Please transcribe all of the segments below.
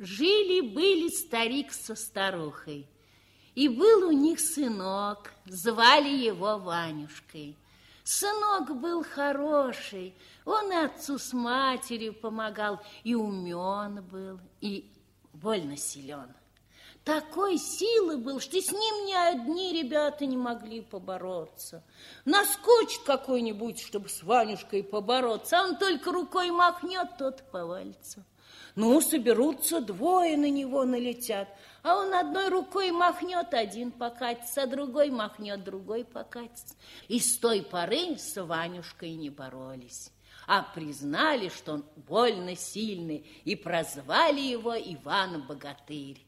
Жили-были старик со старухой, и был у них сынок, звали его Ванюшкой. Сынок был хороший, он и отцу с матерью помогал, и умен был, и больно силен. Такой силы был, что с ним ни одни ребята не могли побороться. Наскочит какой-нибудь, чтобы с Ванюшкой побороться, а он только рукой махнет, тот повалится. Ну, соберутся двое, на него налетят, а он одной рукой махнет, один покатится, а другой махнет, другой покатится. И с той поры с Ванюшкой не боролись, а признали, что он больно сильный, и прозвали его Иван-Богатырь.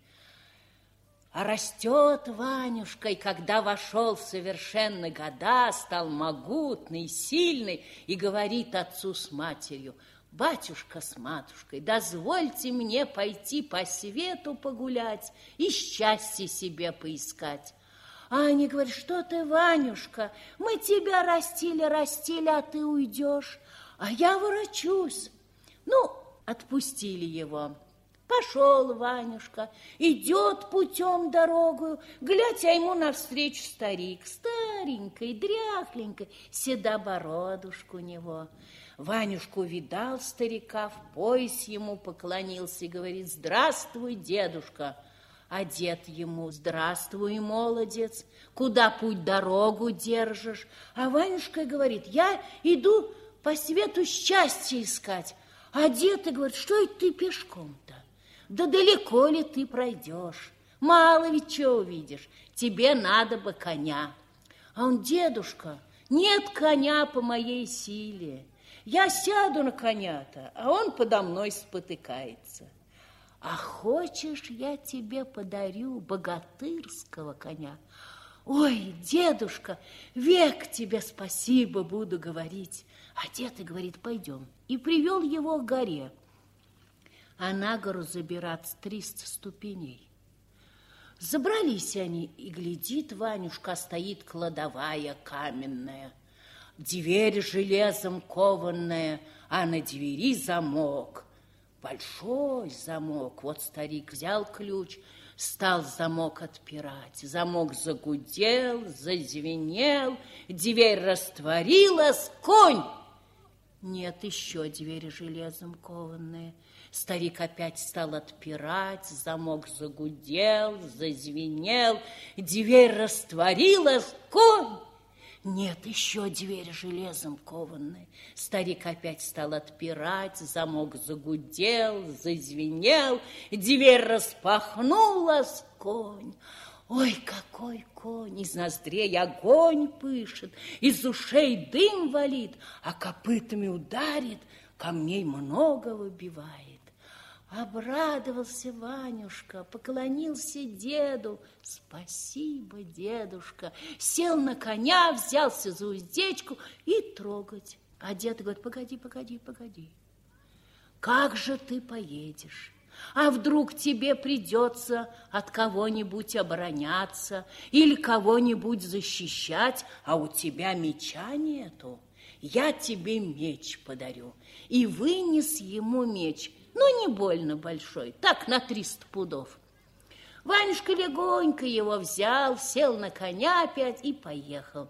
А растет Ванюшка, и когда вошел в совершенные года, стал могутный, сильный, и говорит отцу с матерью: «Батюшка с матушкой, дозвольте мне пойти по свету погулять и счастье себе поискать». А они говорят: «Что ты, Ванюшка, мы тебя растили, а ты уйдешь, а я ворочусь». Ну, отпустили его. Пошел Ванюшка, идет путем дорогою, глядь, а ему навстречу старик, старенький, дряхленький, седобородушка у него. Ванюшку видал старика, в пояс ему поклонился и говорит: «Здравствуй, дедушка». А дед ему: «Здравствуй, молодец, куда путь дорогу держишь?» А Ванюшка говорит: «Я иду по свету счастья искать». А дед и говорит: «Что это ты пешком-то? Да далеко ли ты пройдешь? Мало ведь чего увидишь, тебе надо бы коня». А он: «Дедушка, нет коня по моей силе. Я сяду на коня-то, а он подо мной спотыкается. А хочешь, я тебе подарю богатырского коня?» «Ой, дедушка, век тебе спасибо буду говорить». А дед и говорит: «Пойдем». И привел его к горе. А на гору забираться 300 ступеней. Забрались они, и глядит Ванюшка, стоит кладовая каменная, дверь железом кованная, а на двери замок. Большой замок. Вот старик взял ключ, стал замок отпирать. Замок загудел, зазвенел, дверь растворилась, конь. Нет, еще дверь железом кованная. Старик опять стал отпирать, замок загудел, зазвенел, дверь растворилась, конь. Нет, еще дверь железом кованная. Старик опять стал отпирать, замок загудел, зазвенел, дверь распахнулась, конь. Ой, какой конь! Из ноздрей огонь пышет, из ушей дым валит, а копытами ударит, камней много выбивает. Обрадовался Ванюшка, поклонился деду. «Спасибо, дедушка». Сел на коня, взялся за уздечку и трогать. А дед говорит: «Погоди, погоди, погоди. Как же ты поедешь? А вдруг тебе придется от кого-нибудь обороняться или кого-нибудь защищать, а у тебя меча нету? Я тебе меч подарю». И вынес ему меч, ну, не больно большой, так на 300 пудов. Ванюшка легонько его взял, сел на коня опять и поехал.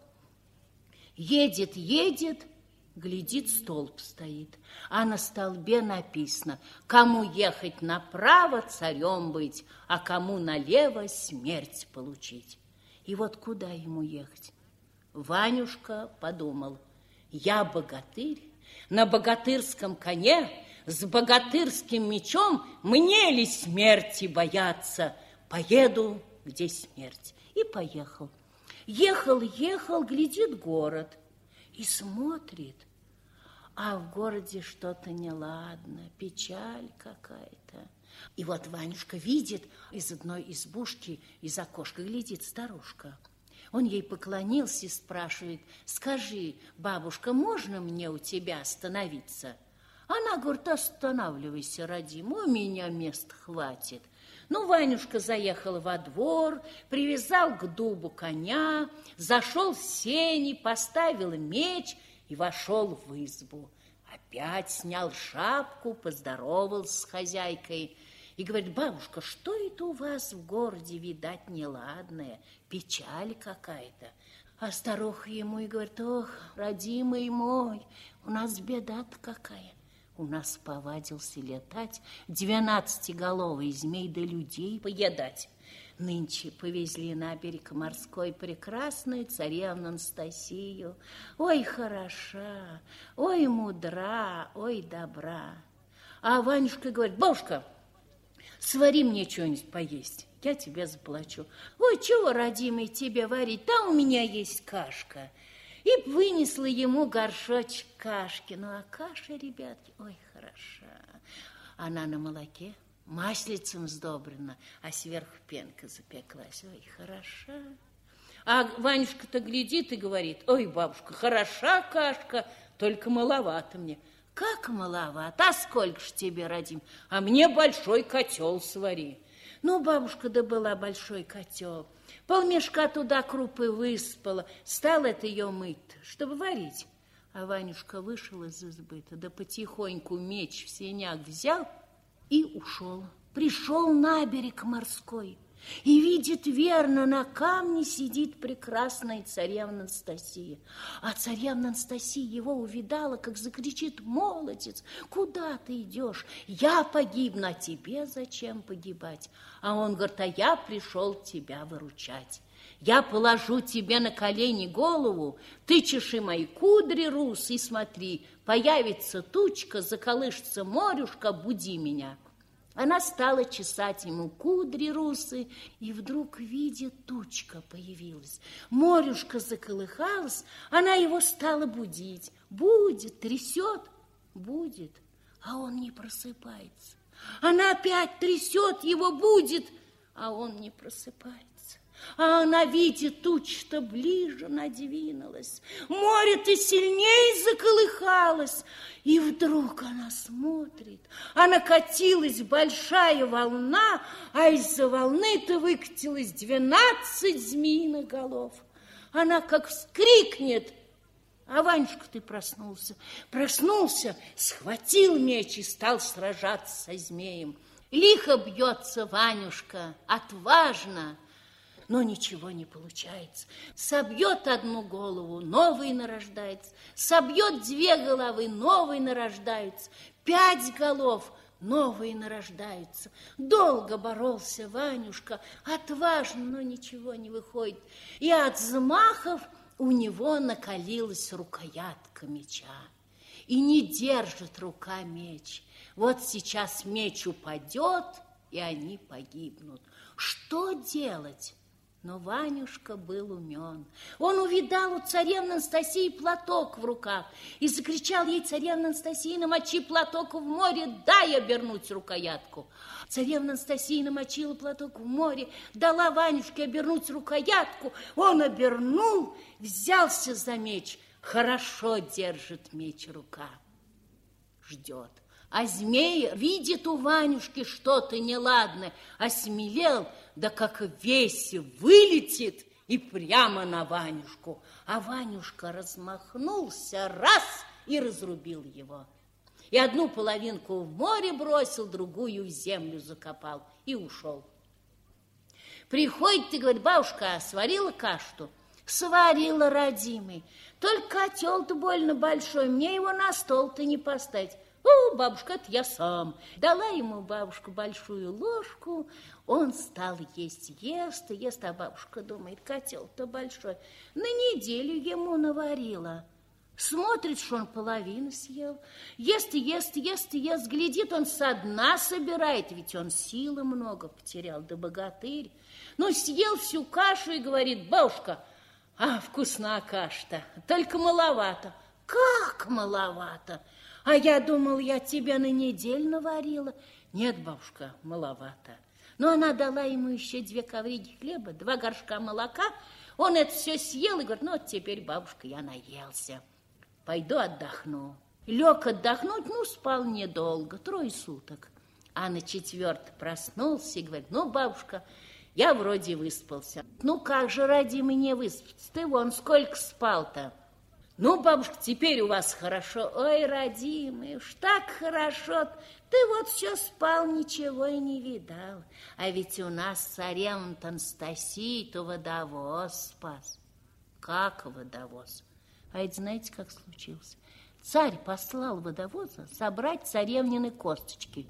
Едет, едет, глядит, столб стоит, а на столбе написано: «Кому ехать направо, царем быть, а кому налево, смерть получить». И вот куда ему ехать? Ванюшка подумал: «Я богатырь, на богатырском коне, с богатырским мечом, мне ли смерти бояться? Поеду, где смерть». И поехал. Ехал, ехал, глядит город и смотрит, а в городе что-то неладно, печаль какая-то. И вот Ванюшка видит из одной избушки, из окошка глядит старушка. Он ей поклонился и спрашивает: «Скажи, бабушка, можно мне у тебя остановиться?» Она говорит: «Останавливайся, родимый, у меня места хватит». Ну, Ванюшка заехал во двор, привязал к дубу коня, зашел в сени, поставил меч и вошел в избу. Опять снял шапку, поздоровался с хозяйкой И говорит: бабушка, что это у вас в городе, видать, неладное, печаль какая-то? А старуха ему и говорит: ох, родимый мой, у нас беда-то какая. У нас повадился летать 12-головый змей да людей поедать. Нынче повезли на берег морской прекрасную царевну Анастасию. Ой, хороша, ой, мудра, ой, добра. А Ванюшка говорит: бабушка, свари мне что-нибудь поесть, я тебе заплачу. Ой, чего, родимый, тебе варить? Там у меня есть кашка. И вынесла ему горшочек кашки. Ну, а каша, ребятки, ой, хороша. Она на молоке, маслицем сдобрена, а сверху пенка запеклась. Ой, хороша. А Ванюшка-то глядит и говорит: ой, бабушка, хороша кашка, только маловато мне. Как маловато? А сколько ж тебе, родим? А мне большой котел свари. Ну, бабушка добыла большой котел, полмешка туда крупы высыпала, стал это ее мыть, чтобы варить. А Ванюшка вышел из избы-то, да потихоньку меч в сеняк взял и ушел. Пришел на берег морской и видит, верно, на камне сидит прекрасная царевна Анастасия. А царевна Анастасия его увидала, как закричит: молодец, куда ты идешь? Я погибну, а тебе зачем погибать? А он говорит: а я пришел тебя выручать. Я положу тебе на колени голову, ты чеши мои кудри, рус, и смотри, появится тучка, заколышется морюшка, буди меня. Она стала чесать ему кудри русы, и вдруг видит, тучка появилась. Морюшка заколыхалась, она его стала будить. Будет, трясет, будет, а он не просыпается. Она опять трясет его, будет, а он не просыпается. А она видит, туча-то ближе надвинулась, море-то сильнее заколыхалось. И вдруг она смотрит, а накатилась большая волна, а из-за волны-то выкатилось 12 змеиных голов. Она как вскрикнет, а Ванюшка-то проснулся, схватил меч и стал сражаться со змеем. Лихо бьется Ванюшка, отважно, но ничего не получается. Собьет одну голову, новый нарождается. Собьет 2 головы, новый нарождается. 5 голов, новые нарождаются. Долго боролся Ванюшка, отважно, но ничего не выходит. И от взмахов у него накалилась рукоятка меча. И не держит рука меч. Вот сейчас меч упадет, и они погибнут. Что делать? Но Ванюшка был умен. Он увидал у царевны Анастасии платок в руках и закричал ей: царевна Анастасия, намочи платок в море, дай обернуть рукоятку. Царевна Анастасия намочила платок в море, дала Ванюшке обернуть рукоятку. Он обернул, взялся за меч. Хорошо держит меч рука. Ждет. А змей видит у Ванюшки что-то неладное, осмелел, да как весь вылетит и прямо на Ванюшку. А Ванюшка размахнулся раз и разрубил его. И одну половинку в море бросил, другую в землю закопал и ушел. Приходит и говорит: бабушка, сварила кашу? Сварила, родимый, только котел-то больно большой, мне его на стол-то не поставить. О, бабушка, это я сам. Дала ему бабушка большую ложку, он стал есть, ест, а бабушка думает: котел-то большой. На неделю ему наварила. Смотрит, что он половину съел. Ест, глядит, он со дна собирает, ведь он силы много потерял, да богатырь. Ну, съел всю кашу и говорит: бабушка, а вкусна каша-то, только маловато. Как маловато? А я думал, я тебя на неделю наварила. Нет, бабушка, маловато. Но она дала ему еще 2 ковриги хлеба, 2 горшка молока. Он это все съел и говорит: ну, вот теперь, бабушка, я наелся. Пойду отдохну. Лег отдохнуть, ну, спал недолго, 3 суток. А на 4-й проснулся и говорит: ну, бабушка, я вроде выспался. Ну, как же, родимый, не выспаться? Ты вон сколько спал-то? Ну, бабушка, теперь у вас хорошо. Ой, родимый, уж так хорошо. Ты вот все спал, ничего и не видал. А ведь у нас царевна Анастасия-то водовоз спас. Как водовоз? А это знаете, как случилось? Царь послал водовоза собрать царевнины косточки.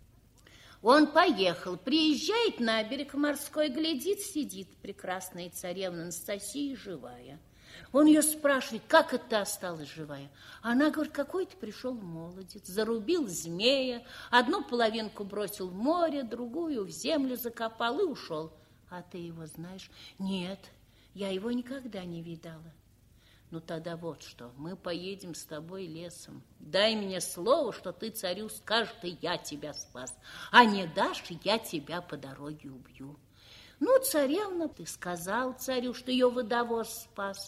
Он поехал, приезжает на берег морской, глядит, сидит прекрасная царевна Анастасия живая. Он ее спрашивает, как это ты осталась живая? Она говорит, какой-то пришел молодец, зарубил змея, одну половинку бросил в море, другую в землю закопал и ушел. А ты его знаешь? Нет, я его никогда не видала. Ну тогда вот что, мы поедем с тобой лесом. Дай мне слово, что ты царю скажешь, и я тебя спас. А не дашь, я тебя по дороге убью. Ну, царевна, ты сказал царю, что ее водовоз спас.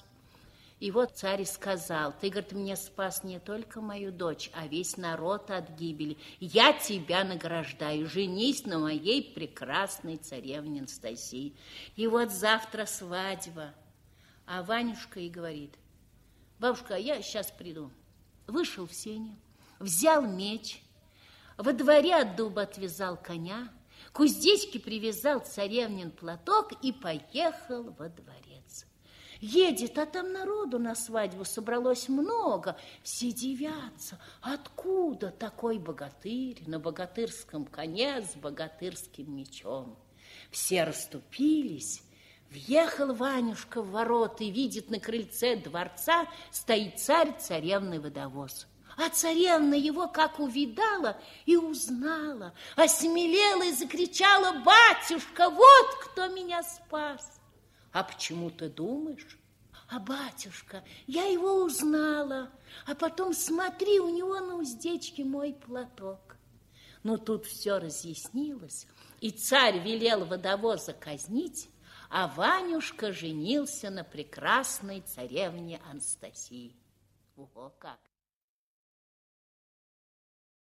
И вот царь сказал, ты, говорит, мне спас не только мою дочь, а весь народ от гибели. Я тебя награждаю, женись на моей прекрасной царевне Анастасии. И вот завтра свадьба. А Ванюшка и говорит, бабушка, я сейчас приду. Вышел в сени, взял меч, во дворе от дуба отвязал коня, к уздечке привязал царевнин платок и поехал во дворец. Едет, а там народу на свадьбу собралось много. Все дивятся, откуда такой богатырь на богатырском коне с богатырским мечом. Все расступились. Въехал Ванюшка в ворота и видит, на крыльце дворца стоит царь-царевный водовоз. А царевна его как увидала и узнала, осмелела и закричала, батюшка, вот кто меня спас. А почему ты думаешь? А батюшка, я его узнала, а потом смотри, у него на уздечке мой платок. Ну, тут все разъяснилось, и царь велел водовоза казнить, а Ванюшка женился на прекрасной царевне Анастасии. О, как!